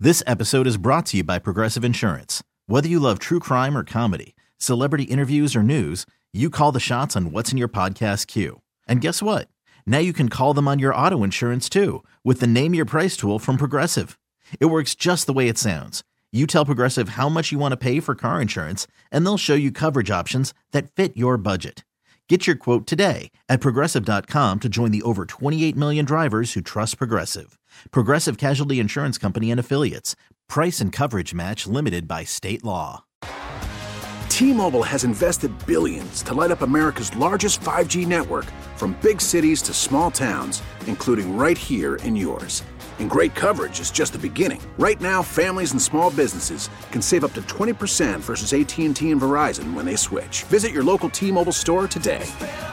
This episode is brought to you by Progressive Insurance. Whether you love true crime or comedy, celebrity interviews or news, you call the shots on what's in your podcast queue. And guess what? Now you can call them on your auto insurance too with the Name Your Price tool from Progressive. It works just the way it sounds. You tell Progressive how much you want to pay for car insurance, and they'll show you coverage options that fit your budget. Get your quote today at Progressive.com to join the over 28 million drivers who trust Progressive. Progressive Casualty Insurance Company and Affiliates. Price and coverage match limited by state law. T-Mobile has invested billions to light up America's largest 5G network, from big cities to small towns, including right here in yours. And great coverage is just the beginning. Right now, families and small businesses can save up to 20% versus AT&T and Verizon when they switch. Visit your local T-Mobile store today.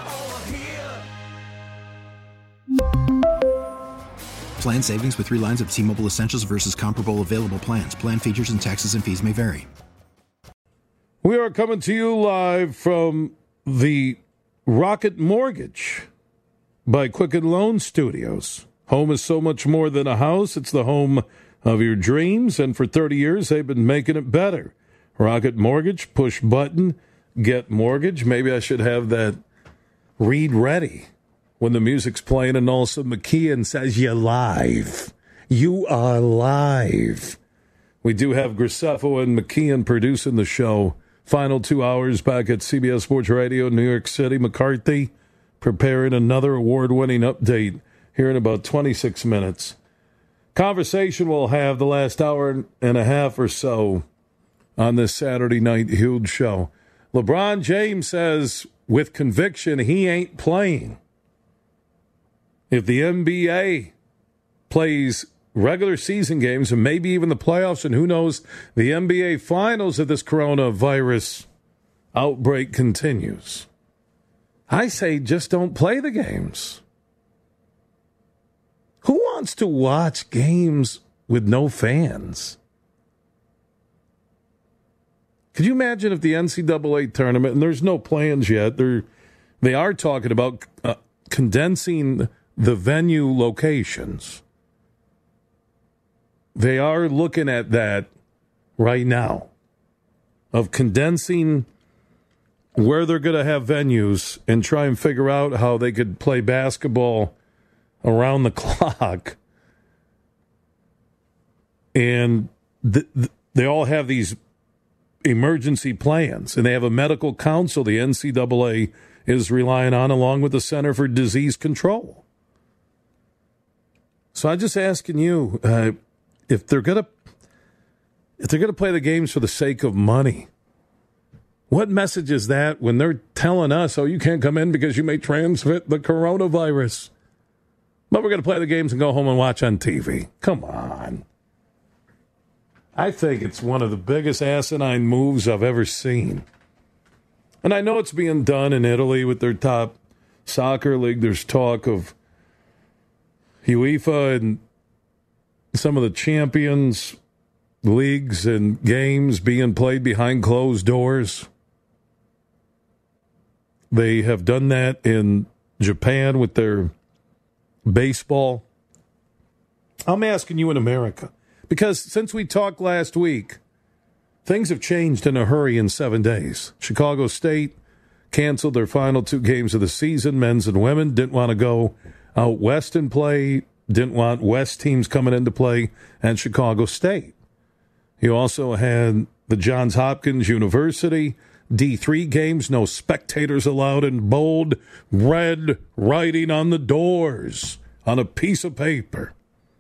Plan savings with 3 lines of T-Mobile Essentials versus comparable available plans. Plan features and taxes and fees may vary. We are coming to you live from the Rocket Mortgage by Quicken Loan Studios. Home is so much more than a house. It's the home of your dreams, and for 30 years, they've been making it better. Rocket Mortgage, push button, get mortgage. Maybe I should have that read ready when the music's playing and also McKeon says, you're live. You are live. We do have Graceffo and McKeon producing the show. Final 2 hours back at CBS Sports Radio, New York City. McCarthy preparing another award-winning update here in about 26 minutes. Conversation we'll have the last hour and a half or so on this Saturday night huge show. LeBron James says with conviction he ain't playing. If the NBA plays regular season games and maybe even the playoffs and who knows, the NBA finals if this coronavirus outbreak continues, I say just don't play the games. Who wants to watch games with no fans? Could you imagine if the NCAA tournament, and there's no plans yet, they are talking about condensing the venue locations. They are looking at that right now, of condensing where they're going to have venues and try and figure out how they could play basketball around the clock. And they all have these emergency plans, and they have a medical council the NCAA is relying on, along with the Center for Disease Control. So I'm just asking you, if they're gonna play the games for the sake of money, what message is that when they're telling us, oh, you can't come in because you may transmit the coronavirus, but we're going to play the games and go home and watch on TV? Come on. I think it's one of the biggest asinine moves I've ever seen. And I know it's being done in Italy with their top soccer league. There's talk of UEFA and some of the champions leagues and games being played behind closed doors. They have done that in Japan with their baseball. I'm asking you in America, because since we talked last week, things have changed in a hurry in 7 days. Chicago State canceled their final 2 games of the season, men's and women. Didn't want to go out west and play. Didn't want West teams coming into play at Chicago State. You also had the Johns Hopkins University D3 games, no spectators allowed, in bold red writing on the doors on a piece of paper.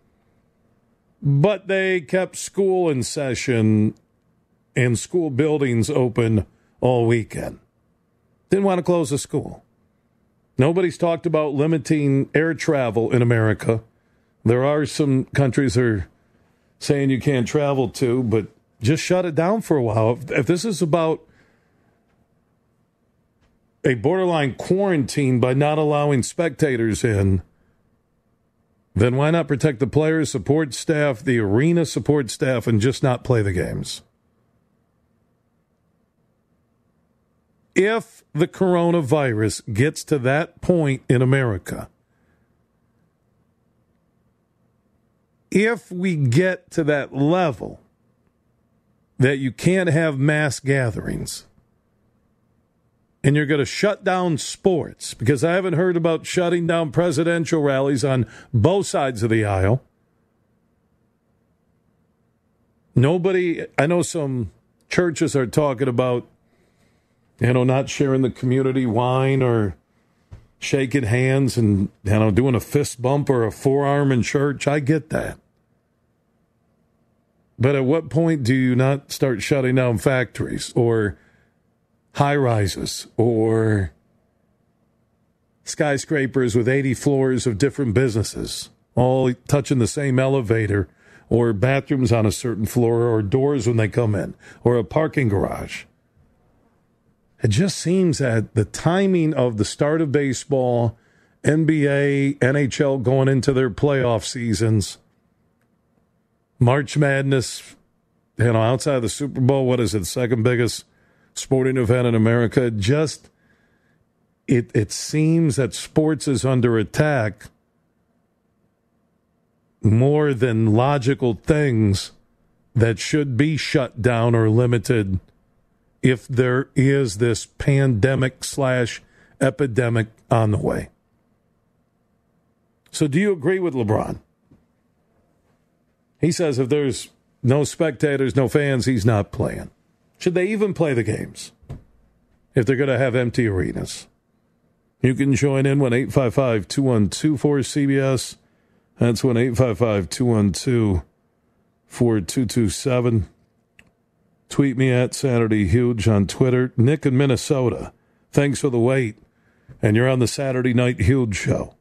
But they kept school in session and school buildings open all weekend. Didn't want to close the school. Nobody's talked about limiting air travel in America. There are some countries that are saying you can't travel to, but just shut it down for a while. If this is about a borderline quarantine by not allowing spectators in, then why not protect the players, support staff, the arena support staff, and just not play the games? If the coronavirus gets to that point in America, if we get to that level that you can't have mass gatherings and you're going to shut down sports, because I haven't heard about shutting down presidential rallies on both sides of the aisle. Nobody, I know some churches are talking about, not sharing the community wine or shaking hands and, doing a fist bump or a forearm in church. I get that. But at what point do you not start shutting down factories or high rises or skyscrapers with 80 floors of different businesses, all touching the same elevator, or bathrooms on a certain floor, or doors when they come in, or a parking garage? It just seems that the timing of the start of baseball, NBA, NHL going into their playoff seasons, March Madness, outside of the Super Bowl, what is it, the second biggest sporting event in America? It seems that sports is under attack more than logical things that should be shut down or limited if there is this pandemic/epidemic on the way. So do you agree with LeBron? He says if there's no spectators, no fans, he's not playing. Should they even play the games if they're going to have empty arenas? You can join in 1-855-212-4CBS. That's 1-855-212-4227. Tweet me at Saturday Huge on Twitter. Nick in Minnesota, thanks for the wait. And you're on the Saturday Night Huge show.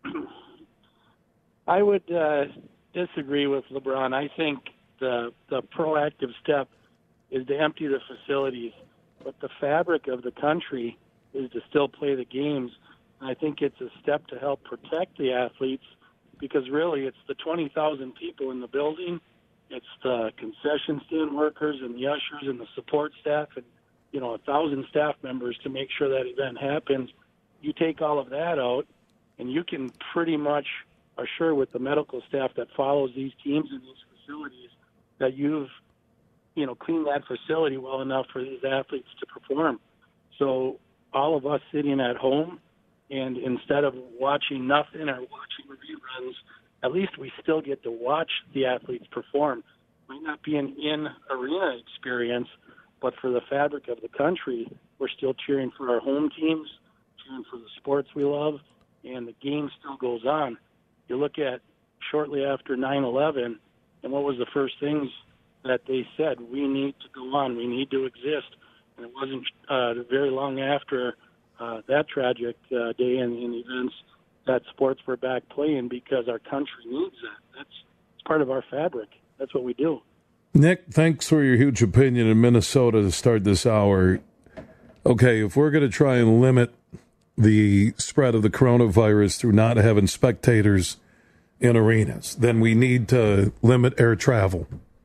I would disagree with LeBron. I think the proactive step is to empty the facilities, but the fabric of the country is to still play the games. And I think it's a step to help protect the athletes, because really it's the 20,000 people in the building, it's the concession stand workers and the ushers and the support staff and, 1,000 staff members to make sure that event happens. You take all of that out, and you can pretty much assure with the medical staff that follows these teams and these facilities that you've, cleaned that facility well enough for these athletes to perform. So all of us sitting at home, and instead of watching nothing or watching reruns, at least we still get to watch the athletes perform. Might not be an in-arena experience, but for the fabric of the country, we're still cheering for our home teams, cheering for the sports we love, and the game still goes on. You look at shortly after 9/11, and what was the first things that they said? We need to go on. We need to exist. And it wasn't very long after that tragic day and events that sports were back playing, because our country needs that. That's part of our fabric. That's what we do. Nick, thanks for your huge opinion in Minnesota to start this hour. Okay, if we're going to try and limit the spread of the coronavirus through not having spectators in arenas, then we need to limit air travel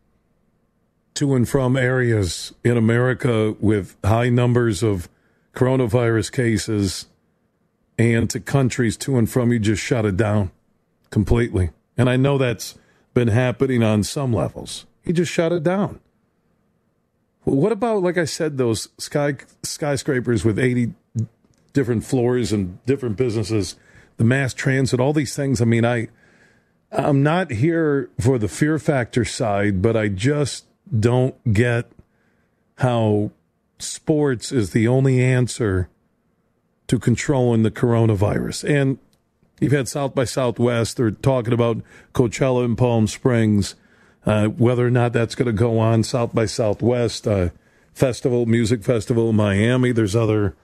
to and from areas in America with high numbers of coronavirus cases, and to countries to and from. You just shut it down completely. And I know that's been happening on some levels. You just shut it down. What about, like I said, those skyscrapers with 80 different floors and different businesses, the mass transit, all these things? I mean, I'm not here for the fear factor side, but I just don't get how sports is the only answer to controlling the coronavirus. And you've had South by Southwest. They're talking about Coachella in Palm Springs, whether or not that's going to go on. South by Southwest, music festival in Miami. There's other,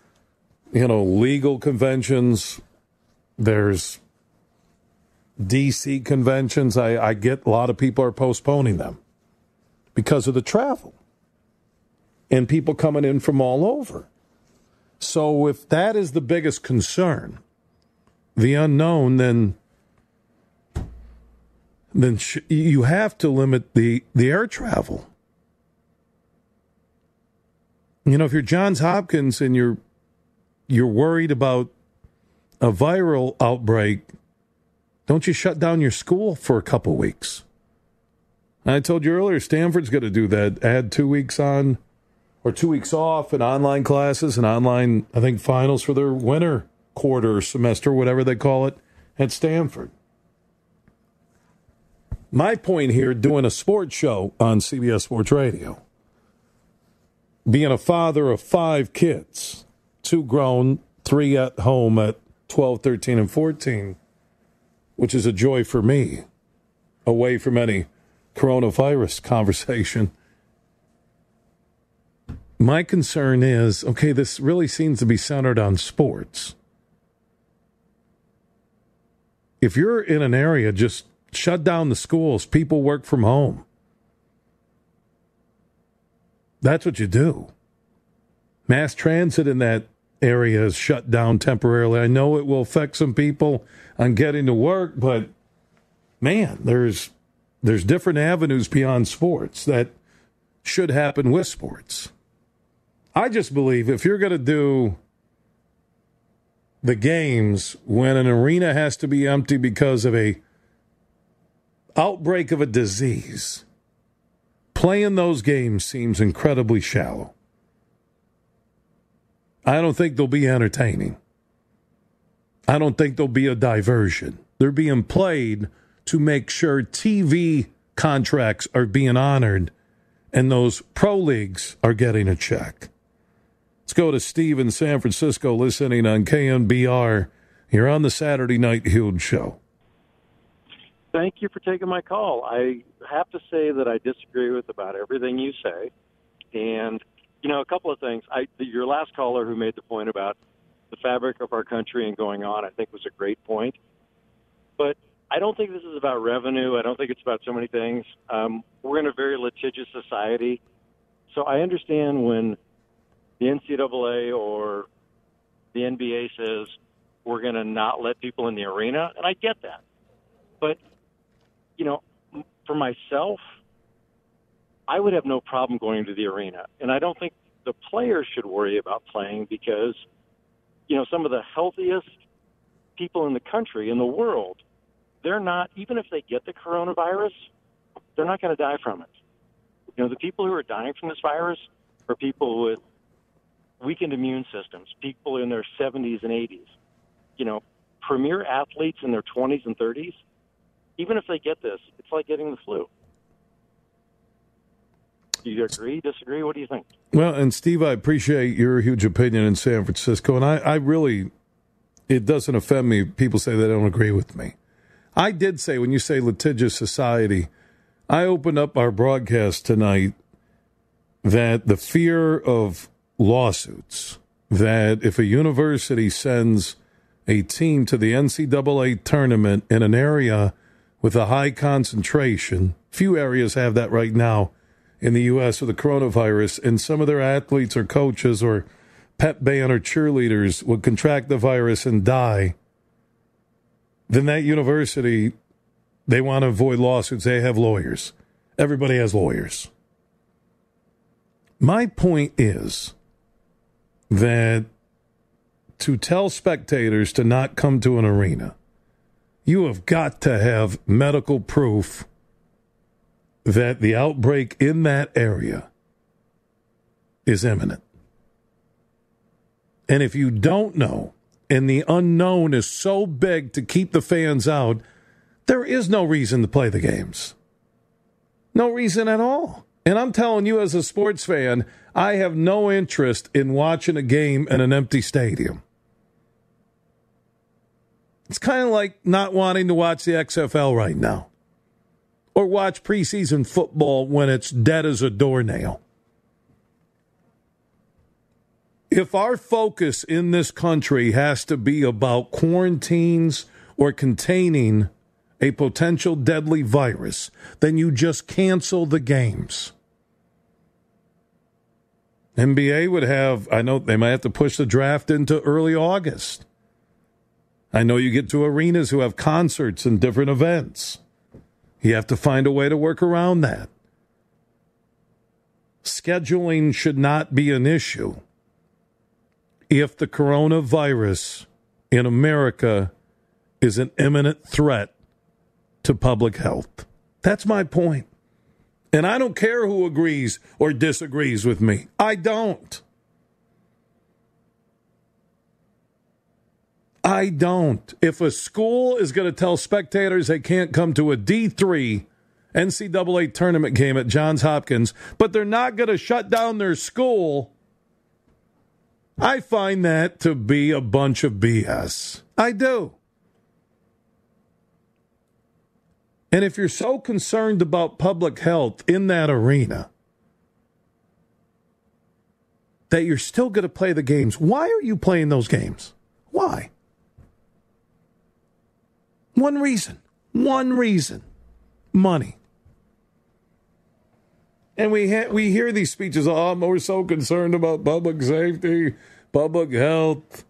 legal conventions. There's DC conventions. I get a lot of people are postponing them because of the travel and people coming in from all over. So if that is the biggest concern, the unknown, then you have to limit the air travel. If you're Johns Hopkins and you're worried about a viral outbreak, Don't you shut down your school for a couple weeks? I told you earlier, Stanford's going to do that. Add 2 weeks on or 2 weeks off and online classes and online, I think, finals for their winter quarter or semester, whatever they call it, at Stanford. My point here, doing a sports show on CBS Sports Radio, being a father of 5 kids, 2 grown, 3 at home at 12, 13, and 14, which is a joy for me, away from any coronavirus conversation. My concern is, okay, this really seems to be centered on sports. If you're in an area, just shut down the schools. People work from home. That's what you do. Mass transit in that area is shut down temporarily. I know it will affect some people on getting to work, but man, there's different avenues beyond sports that should happen with sports. I just believe if you're going to do the games when an arena has to be empty because of a outbreak of a disease, playing those games seems incredibly shallow. I don't think they'll be entertaining. I don't think they'll be a diversion. They're being played to make sure TV contracts are being honored and those pro leagues are getting a check. Let's go to Steve in San Francisco listening on KNBR. You're on the Saturday Night Huge Show. Thank you for taking my call. I have to say that I disagree with about everything you say. And, you know, a couple of things. Your last caller who made the point about the fabric of our country and going on, I think was a great point. But I don't think this is about revenue. I don't think it's about so many things. We're in a very litigious society. So I understand when the NCAA or the NBA says we're going to not let people in the arena, and I get that. But, you know, for myself, I would have no problem going to the arena. And I don't think the players should worry about playing because, you know, some of the healthiest people in the country, in the world, they're not, even if they get the coronavirus, they're not going to die from it. You know, the people who are dying from this virus are people with weakened immune systems, people in their 70s and 80s. You know, premier athletes in their 20s and 30s, even if they get this, it's like getting the flu. Do you agree, disagree? What do you think? Well, and Steve, I appreciate your huge opinion in San Francisco, and I really, it doesn't offend me. People say they don't agree with me. I did say, when you say litigious society, I opened up our broadcast tonight that the fear of lawsuits, that if a university sends a team to the NCAA tournament in an area with a high concentration, few areas have that right now in the U.S. with the coronavirus, and some of their athletes or coaches or pep band or cheerleaders would contract the virus and die, then that university, they want to avoid lawsuits. They have lawyers. Everybody has lawyers. My point is that to tell spectators to not come to an arena, you have got to have medical proof that the outbreak in that area is imminent. And if you don't know, and the unknown is so big to keep the fans out, there is no reason to play the games. No reason at all. And I'm telling you, as a sports fan, I have no interest in watching a game in an empty stadium. It's kind of like not wanting to watch the XFL right now or watch preseason football when it's dead as a doornail. If our focus in this country has to be about quarantines or containing a potential deadly virus, then you just cancel the games. NBA would have, I know they might have to push the draft into early August. I know you get to arenas who have concerts and different events. You have to find a way to work around that. Scheduling should not be an issue if the coronavirus in America is an imminent threat to public health. That's my point. And I don't care who agrees or disagrees with me. I don't. I don't. If a school is going to tell spectators they can't come to a D3 NCAA tournament game at Johns Hopkins, but they're not going to shut down their school, I find that to be a bunch of BS. I do. And if you're so concerned about public health in that arena that you're still going to play the games, why are you playing those games? Why? One reason. Money. And we hear these speeches, we're so concerned about public safety, public health.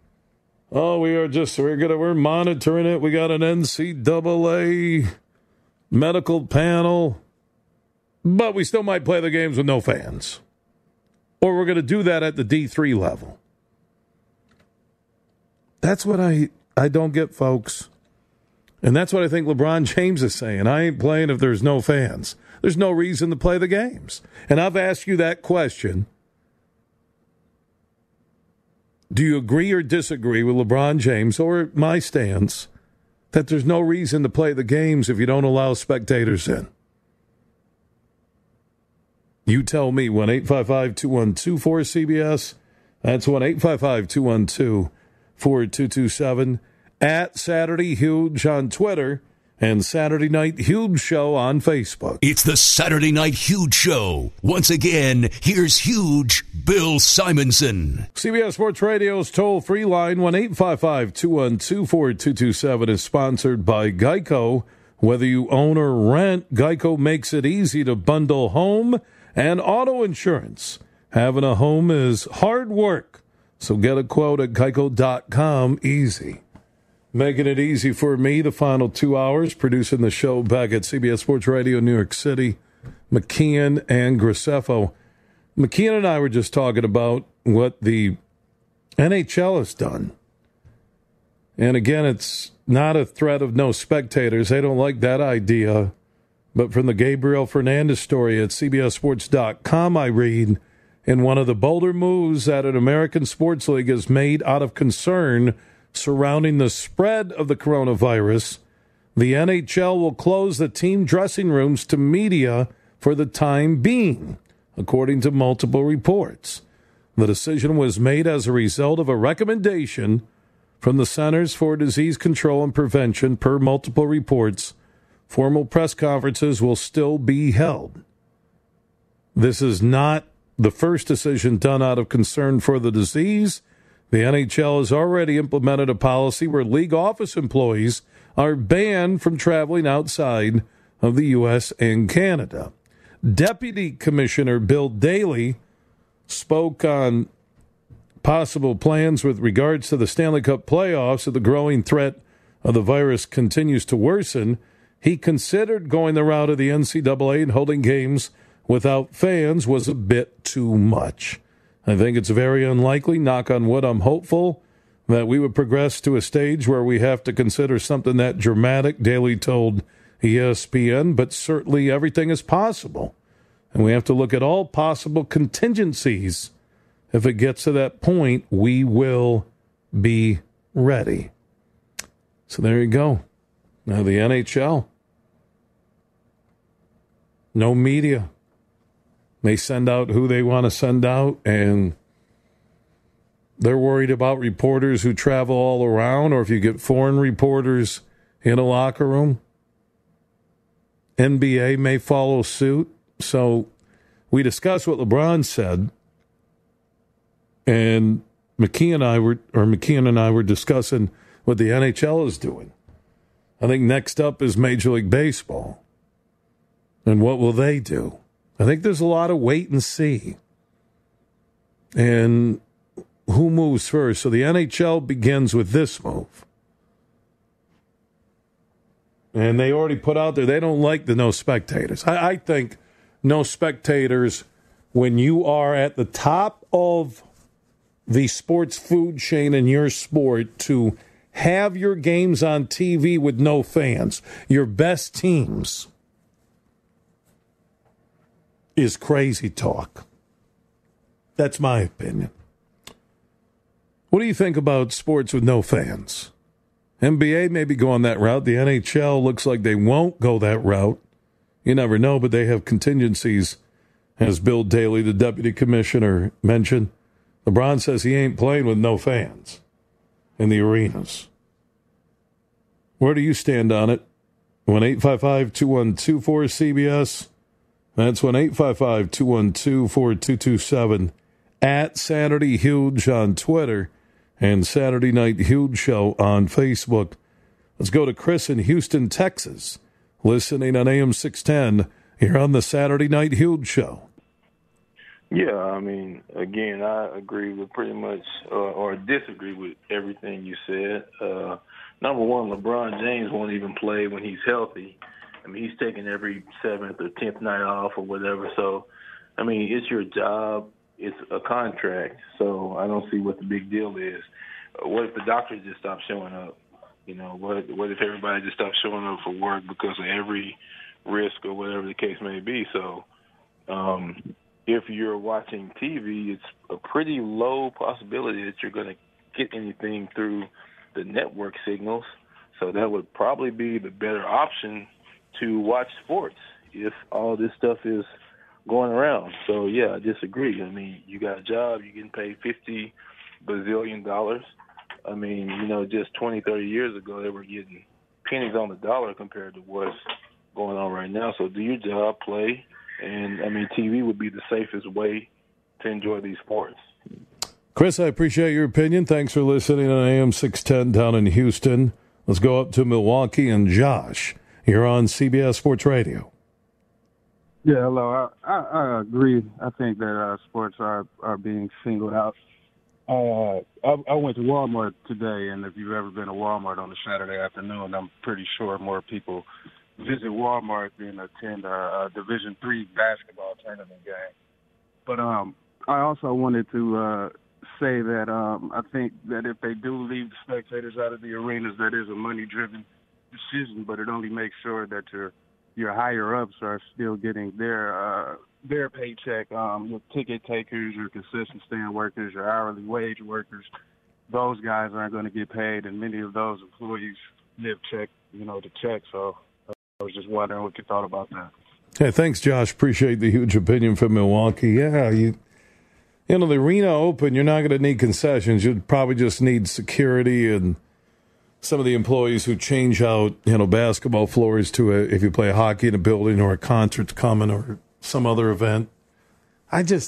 We're monitoring it. We got an NCAA medical panel, but we still might play the games with no fans. Or we're going to do that at the D3 level. That's what I don't get, folks. And that's what I think LeBron James is saying. I ain't playing if there's no fans. There's no reason to play the games. And I've asked you that question. Do you agree or disagree with LeBron James or my stance that there's no reason to play the games if you don't allow spectators in? You tell me. 1-855-212-4CBS. That's 1-855-212-4227. At Saturday Huge on Twitter and Saturday Night Huge Show on Facebook. It's the Saturday Night Huge Show. Once again, here's Huge Bill Simonson. CBS Sports Radio's toll-free line, 1-855-212-4227, is sponsored by Geico. Whether you own or rent, Geico makes it easy to bundle home and auto insurance. Having a home is hard work, so get a quote at geico.com easy. Making it easy for me the final 2 hours, producing the show back at CBS Sports Radio, New York City, McKeon and Graceffo. McKeon and I were just talking about what the NHL has done. And again, it's not a threat of no spectators. They don't like that idea. But from the Gabriel Fernandez story at CBSSports.com, I read, in one of the bolder moves that an American sports league has made out of concern surrounding the spread of the coronavirus, the NHL will close the team dressing rooms to media for the time being, according to multiple reports. The decision was made as a result of a recommendation from the Centers for Disease Control and Prevention. Per multiple reports, formal press conferences will still be held. This is not the first decision done out of concern for the disease. The NHL has already implemented a policy where league office employees are banned from traveling outside of the U.S. and Canada. Deputy Commissioner Bill Daley spoke on possible plans with regards to the Stanley Cup playoffs as the growing threat of the virus continues to worsen. He considered going the route of the NCAA and holding games without fans was a bit too much. I think it's very unlikely, knock on wood, I'm hopeful, that we would progress to a stage where we have to consider something that dramatic, Daley told ESPN, but certainly everything is possible. And we have to look at all possible contingencies. If it gets to that point, we will be ready. So there you go. Now the NHL. No media. They send out who they want to send out, and they're worried about reporters who travel all around, or if you get foreign reporters in a locker room. NBA may follow suit. So we discussed what LeBron said, and McKeon and I were discussing what the NHL is doing. I think next up is Major League Baseball. And what will they do? I think there's a lot of wait and see. And who moves first? So the NHL begins with this move. And they already put out there, they don't like the no spectators. I think no spectators, when you are at the top of the sports food chain in your sport, to have your games on TV with no fans, your best teams, is crazy talk. That's my opinion. What do you think about sports with no fans? NBA may be going that route. The NHL looks like they won't go that route. You never know, but they have contingencies, as Bill Daly, the deputy commissioner, mentioned. LeBron says he ain't playing with no fans in the arenas. Where do you stand on it? 1-855-212-4CBS. That's 1-855-212-4227. At Saturday Huge on Twitter and Saturday Night Huge Show on Facebook. Let's go to Chris in Houston, Texas, listening on AM 610 here on the Saturday Night Huge Show. Yeah, I mean, again, I agree with pretty much or disagree with everything you said. Number one, LeBron James won't even play when he's healthy. I mean, he's taking every 7th or 10th night off or whatever. So, I mean, it's your job. It's a contract. So I don't see what the big deal is. What if the doctors just stop showing up? You know, what if everybody just stops showing up for work because of every risk or whatever the case may be? So, if you're watching TV, it's a pretty low possibility that you're going to get anything through the network signals. So that would probably be the better option to watch sports if all this stuff is going around. So, yeah, I disagree. I mean, you got a job, you're getting paid $50 bazillion. I mean, you know, just 20, 30 years ago, they were getting pennies on the dollar compared to what's going on right now. So do your job, play. And, I mean, TV would be the safest way to enjoy these sports. Chris, I appreciate your opinion. Thanks for listening on AM 610 down in Houston. Let's go up to Milwaukee and Josh. You're on CBS Sports Radio. Yeah, hello. I agree. I think that sports are being singled out. I went to Walmart today, and if you've ever been to Walmart on a Saturday afternoon, I'm pretty sure more people visit Walmart than attend a Division III basketball tournament game. But I also wanted to say that I think that if they do leave the spectators out of the arenas, that is a money-driven decision, but it only makes sure that your higher-ups are still getting their paycheck. Your ticket takers, your concession stand workers, your hourly wage workers, those guys aren't going to get paid, and many of those employees live check to check. So I was just wondering what you thought about that. Hey, thanks, Josh. Appreciate the huge opinion from Milwaukee. Yeah, the arena open, you're not going to need concessions. You'd probably just need security and some of the employees who change out, basketball floors to if you play hockey in a building or a concert's coming or some other event. I like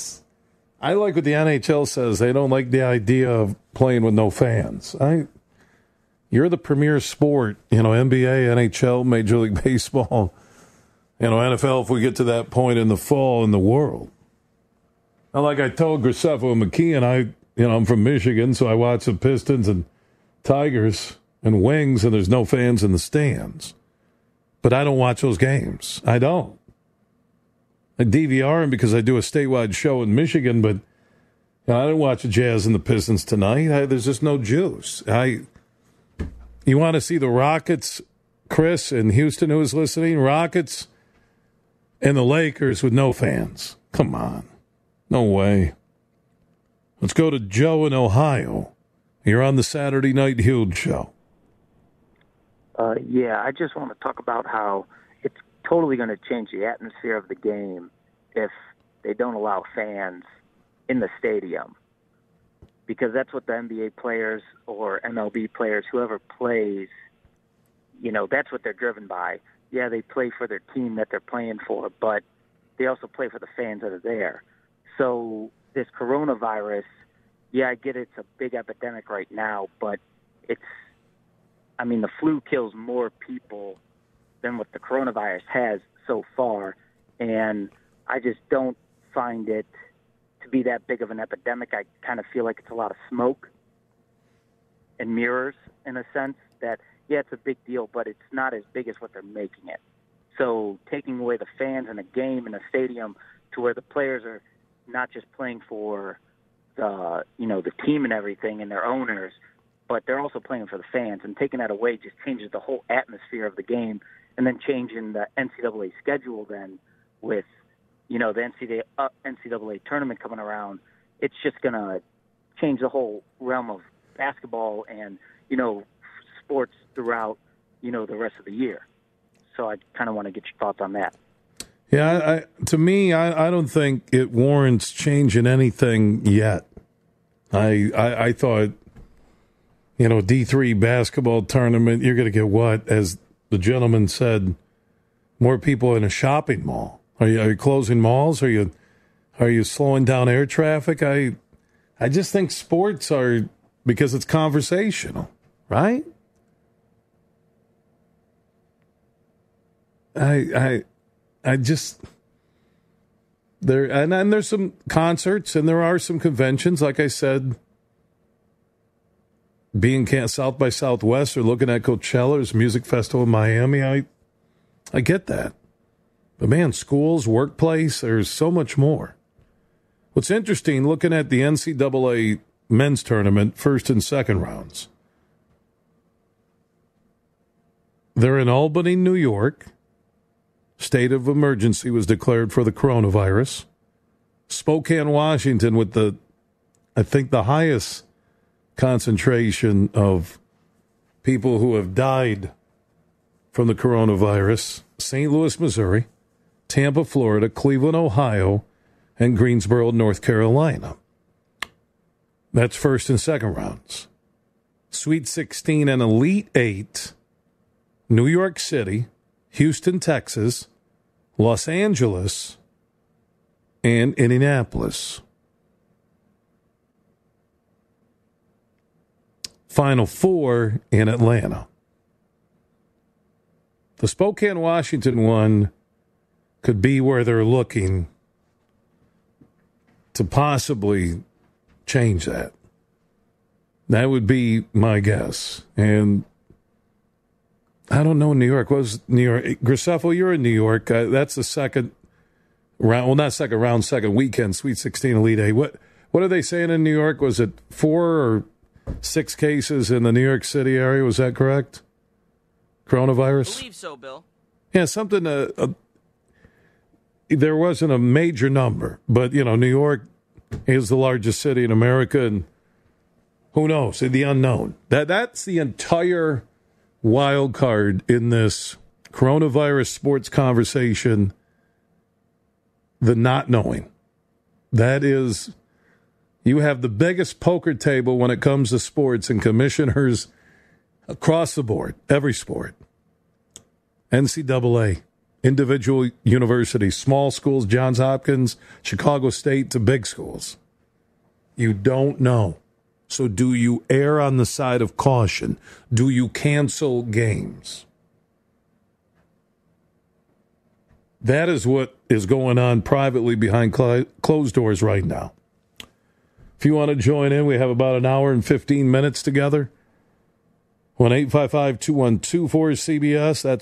what the NHL says. They don't like the idea of playing with no fans. You're the premier sport, NBA, NHL, Major League Baseball, NFL, if we get to that point in the fall in the world. Now, like I told Graceffa and McKeon, I'm from Michigan, so I watch the Pistons and Tigers and Wings, and there's no fans in the stands. But I don't watch those games. I don't. I DVR them because I do a statewide show in Michigan, but I didn't watch the Jazz and the Pistons tonight. There's just no juice. You want to see the Rockets, Chris in Houston who is listening, Rockets and the Lakers with no fans. Come on. No way. Let's go to Joe in Ohio. You're on the Saturday Night Huge Show. Yeah, I just want to talk about how it's totally going to change the atmosphere of the game if they don't allow fans in the stadium. Because that's what the NBA players or MLB players, whoever plays, that's what they're driven by. Yeah, they play for their team that they're playing for, but they also play for the fans that are there. So this coronavirus, yeah, I get it's a big epidemic right now, but the flu kills more people than what the coronavirus has so far, and I just don't find it to be that big of an epidemic. I kind of feel like it's a lot of smoke and mirrors in a sense that, yeah, it's a big deal, but it's not as big as what they're making it. So taking away the fans in a game in a stadium to where the players are not just playing for the team and everything and their owners, but they're also playing for the fans, and taking that away just changes the whole atmosphere of the game. And then changing the NCAA schedule then with, the NCAA tournament coming around, it's just going to change the whole realm of basketball and, sports throughout, the rest of the year. So I kind of want to get your thoughts on that. Yeah, to me, I don't think it warrants changing anything yet. I thought, D3 basketball tournament, you're going to get what, as the gentleman said, more people in a shopping mall. Are you closing malls? Are you slowing down air traffic? I just think sports are, because it's conversational, right? I just and there's some concerts and there are some conventions, like I said. Being South by Southwest or looking at Coachella's music festival in Miami, I get that. But man, schools, workplace, there's so much more. What's interesting, looking at the NCAA men's tournament, first and second rounds. They're in Albany, New York. State of emergency was declared for the coronavirus. Spokane, Washington, with the highest concentration of people who have died from the coronavirus. St. Louis, Missouri, Tampa, Florida, Cleveland, Ohio, and Greensboro, North Carolina. That's first and second rounds. Sweet 16 and Elite 8, New York City, Houston, Texas, Los Angeles, and Indianapolis. Final four in Atlanta. The Spokane, Washington one could be where they're looking to possibly change that. That would be my guess. And I don't know New York. What was New York? Graceffo, you're in New York. That's the second round. Well, not second round, second weekend, Sweet 16 Elite 8. What are they saying in New York? Was it 4 or 6 cases in the New York City area? Was that correct? Coronavirus? I believe so, Bill. Yeah, something. There wasn't a major number, but, New York is the largest city in America, and who knows? The unknown. That's the entire wild card in this coronavirus sports conversation, the not knowing. That is, you have the biggest poker table when it comes to sports and commissioners across the board, every sport. NCAA, individual universities, small schools, Johns Hopkins, Chicago State, to big schools. You don't know. So do you err on the side of caution? Do you cancel games? That is what is going on privately behind closed doors right now. If you want to join in, we have about an hour and 15 minutes together. 1-855-212-4CBS. That's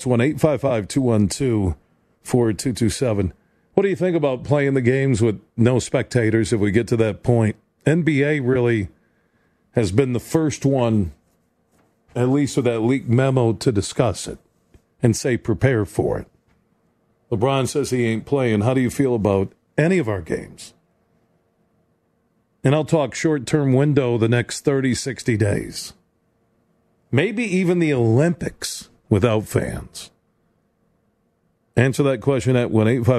1-855-212-4227. What do you think about playing the games with no spectators if we get to that point? NBA really has been the first one, at least with that leaked memo, to discuss it and say prepare for it. LeBron says he ain't playing. How do you feel about any of our games? And I'll talk short-term window the next 30, 60 days. Maybe even the Olympics without fans. Answer that question at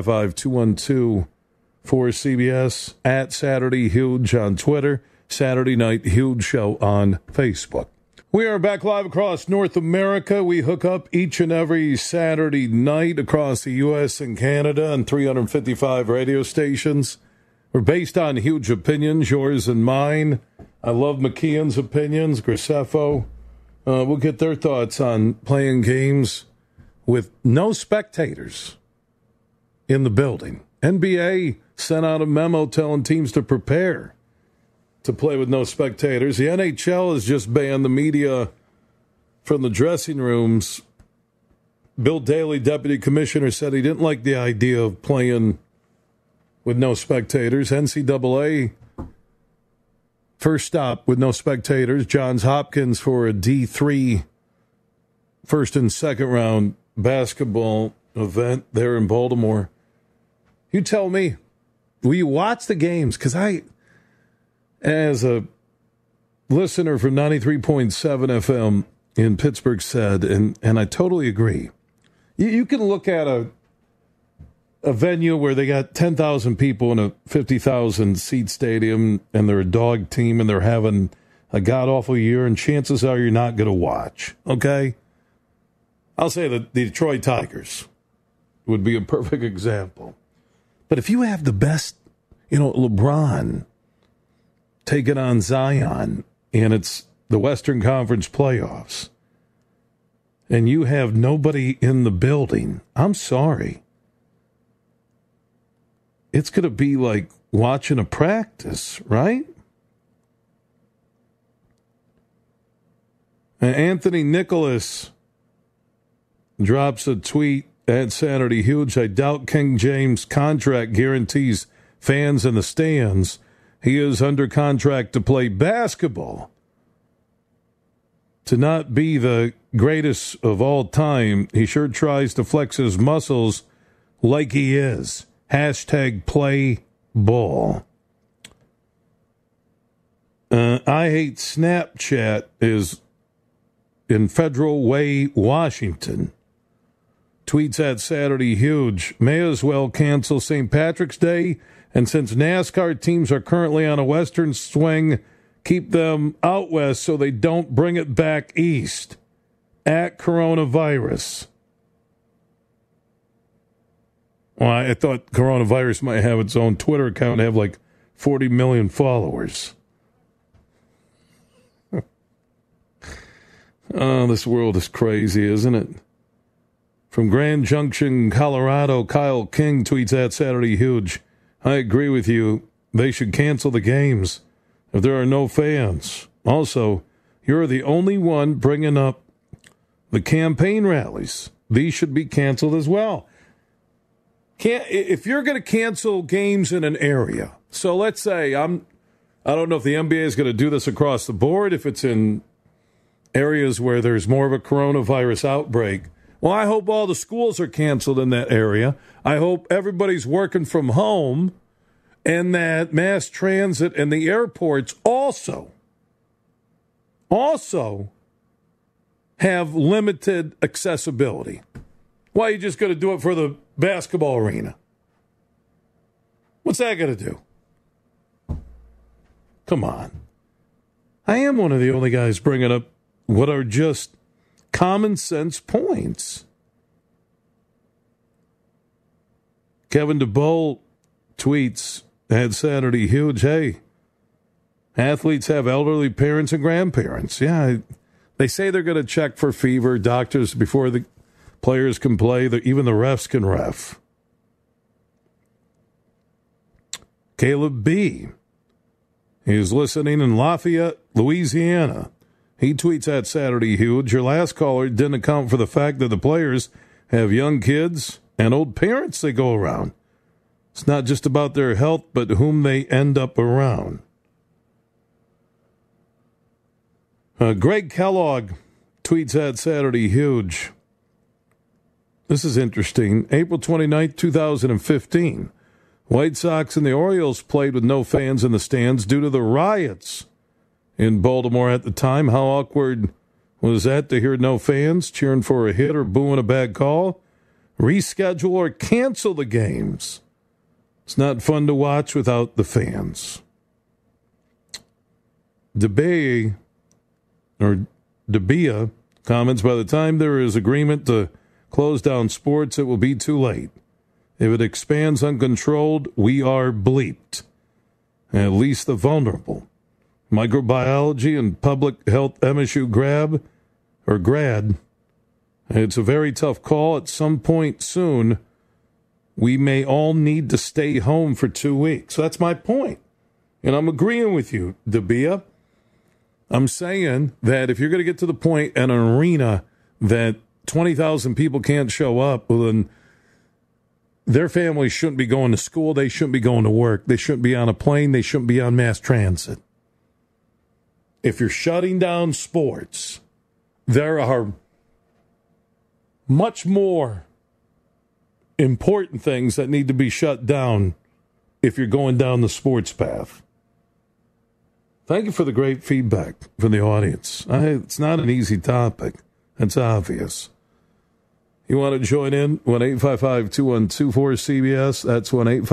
1-855-212-4CBS, at Saturday Huge on Twitter, Saturday Night Huge Show on Facebook. We are back live across North America. We hook up each and every Saturday night across the U.S. and Canada on 355 radio stations. We're based on huge opinions, yours and mine. I love McKeon's opinions, Graceffo. We'll get their thoughts on playing games with no spectators in the building. NBA sent out a memo telling teams to prepare to play with no spectators. The NHL has just banned the media from the dressing rooms. Bill Daley, deputy commissioner, said he didn't like the idea of playing with no spectators. NCAA First stop with no spectators, Johns Hopkins for a D3 first and second round basketball event there in Baltimore. You tell me, will you watch the games? Because as a listener from 93.7 FM in Pittsburgh said, and I totally agree, you can look at a venue where they got 10,000 people in a 50,000 seat stadium and they're a dog team and they're having a god-awful year, and chances are you're not going to watch, okay? I'll say that the Detroit Tigers would be a perfect example. But if you have the best, LeBron taking on Zion, and it's the Western Conference playoffs, and you have nobody in the building, I'm sorry. It's going to be like watching a practice, right? And Anthony Nicholas drops a tweet at Saturday Huge. I doubt King James' contract guarantees fans in the stands. He is under contract to play basketball. To not be the greatest of all time, he sure tries to flex his muscles like he is. Hashtag play ball. I hate Snapchat is in Federal Way, Washington. Tweets at Saturday Huge. May as well cancel St. Patrick's Day, and since NASCAR teams are currently on a western swing, keep them out west so they don't bring it back east. At coronavirus. Well, I thought coronavirus might have its own Twitter account and have like 40 million followers. Oh, this world is crazy, isn't it? From Grand Junction, Colorado, Kyle King tweets at Saturday Huge. I agree with you. They should cancel the games if there are no fans. Also, you're the only one bringing up the campaign rallies. These should be canceled as well. If you're going to cancel games in an area, so let's say I don't know if the NBA is going to do this across the board, if it's in areas where there's more of a coronavirus outbreak. Well, I hope all the schools are canceled in that area. I hope everybody's working from home and that mass transit and the airports also have limited accessibility. Why are you just going to do it for the basketball arena? What's that going to do? Come on. I am one of the only guys bringing up what are just common sense points. Kevin DeBoll tweets at Saturday Huge, hey, athletes have elderly parents and grandparents. Yeah, they say they're going to check for fever, doctors before the players can play, even the refs can ref. Caleb B. He's listening in Lafayette, Louisiana. He tweets at Saturday Huge, your last caller didn't account for the fact that the players have young kids and old parents they go around. It's not just about their health, but whom they end up around. Greg Kellogg tweets at Saturday Huge. This is interesting. April 29th, 2015. White Sox and the Orioles played with no fans in the stands due to the riots in Baltimore at the time. How awkward was that to hear no fans cheering for a hit or booing a bad call? Reschedule or cancel the games. It's not fun to watch without the fans. DeBia comments, by the time there is agreement to close down sports, it will be too late. If it expands uncontrolled, we are bleeped. At least the vulnerable. Microbiology and public health MSU grad. It's a very tough call. At some point soon, we may all need to stay home for 2 weeks. So that's my point. And I'm agreeing with you, Debia. I'm saying that if you're going to get to the point in an arena that 20,000 people can't show up, well, then their families shouldn't be going to school. They shouldn't be going to work. They shouldn't be on a plane. They shouldn't be on mass transit. if you're shutting down sports, there are much more important things that need to be shut down if you're going down the sports path. Thank you for the great feedback from the audience. It's not an easy topic. It's obvious. You want to join in? 1-855-212-4CBS. That's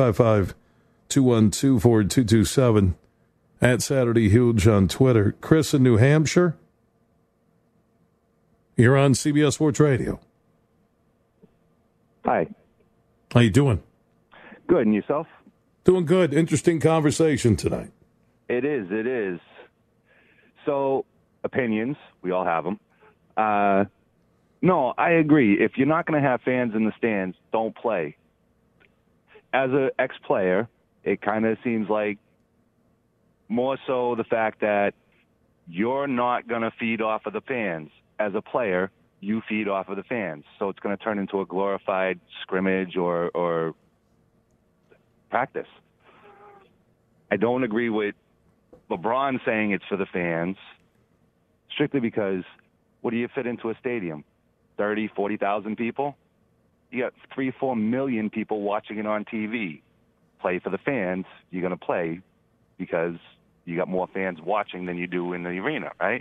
1-855-212-4227. At Saturday Huge on Twitter. Chris in New Hampshire. You're on CBS Sports Radio. Hi. How you doing? Good, and yourself? Doing good. Interesting conversation tonight. It is. So, opinions, we all have them. No, I agree. If you're not going to have fans in the stands, don't play. As an ex-player, it kind of seems like more so the fact that you're not going to feed off of the fans. As a player, you feed off of the fans. So it's going to turn into a glorified scrimmage or practice. I don't agree with LeBron saying it's for the fans, strictly because what do you fit into a stadium? 30, 40,000 people? You got 3-4 million people watching it on TV. Play for the fans, you're going to play because you got more fans watching than you do in the arena, right?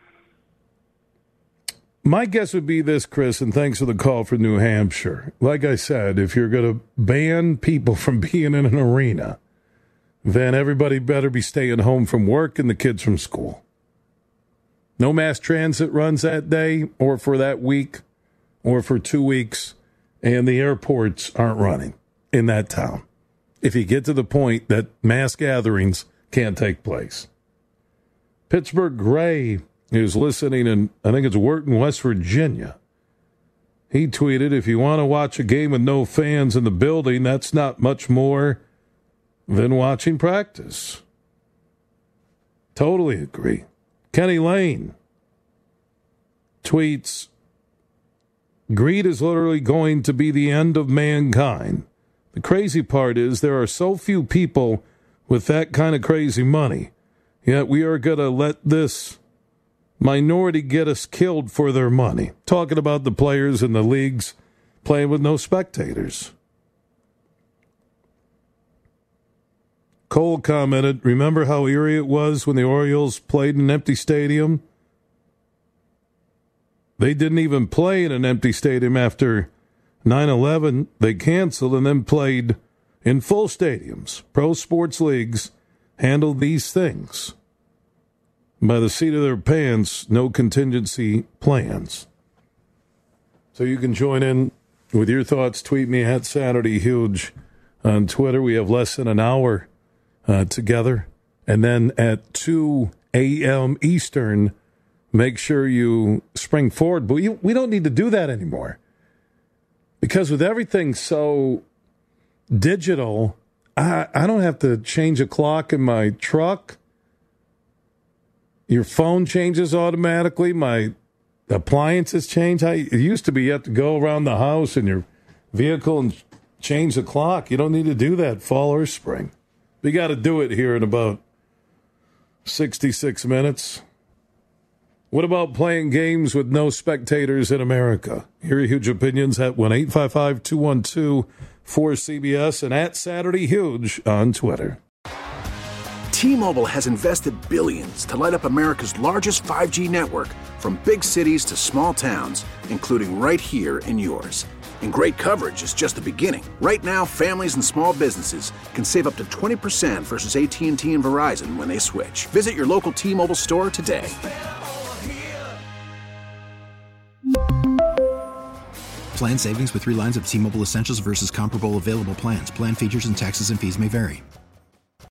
My guess would be this, Chris, and thanks for the call from New Hampshire. Like I said, if you're going to ban people from being in an arena, then everybody better be staying home from work and the kids from school. No mass transit runs that day or for that week or for 2 weeks, and the airports aren't running in that town. If you get to the point that mass gatherings can't take place. Pittsburgh Gray is listening in, I think it's Wharton, West Virginia. He tweeted, if you want to watch a game with no fans in the building, that's not much more than watching practice. Totally agree. Kenny Lane tweets, greed is literally going to be the end of mankind. The crazy part is there are so few people with that kind of crazy money, yet we are going to let this minority get us killed for their money. Talking about the players in the leagues playing with no spectators. Cole commented, remember how eerie it was when the Orioles played in an empty stadium? They didn't even play in an empty stadium after 9/11. They canceled and then played in full stadiums. Pro sports leagues handle these things by the seat of their pants, no contingency plans. So you can join in with your thoughts. Tweet me at Saturday Huge on Twitter. We have less than an hour together. And then at 2 a.m. Eastern, make sure you spring forward. But we don't need to do that anymore. Because with everything so digital, I don't have to change a clock in my truck. Your phone changes automatically. My appliances change. It used to be you have to go around the house in your vehicle and change the clock. You don't need to do that fall or spring. We got to do it here in about 66 minutes. What about playing games with no spectators in America? Hear your huge opinions at 1-855-212-4CBS and at Saturday Huge on Twitter. T-Mobile has invested billions to light up America's largest 5G network, from big cities to small towns, including right here in yours. And great coverage is just the beginning. Right now, families and small businesses can save up to 20% versus AT&T and Verizon when they switch. Visit your local T-Mobile store today. Plan savings with 3 lines of T-Mobile Essentials versus comparable available plans. Plan features and taxes and fees may vary.